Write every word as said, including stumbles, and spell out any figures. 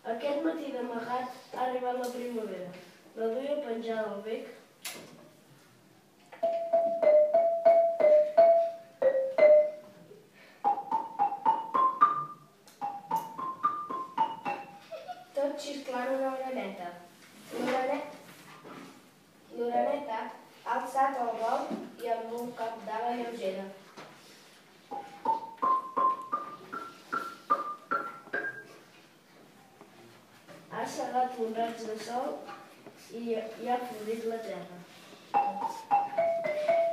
Aquest matí d'amagat ha arribat la primavera. La duia penjada al bec. Tot xisclant una oreneta. L'oreneta ha alçat el vol i amb un cop d'ala lleugera. Ha segat un raig de sol i ha florit la terra.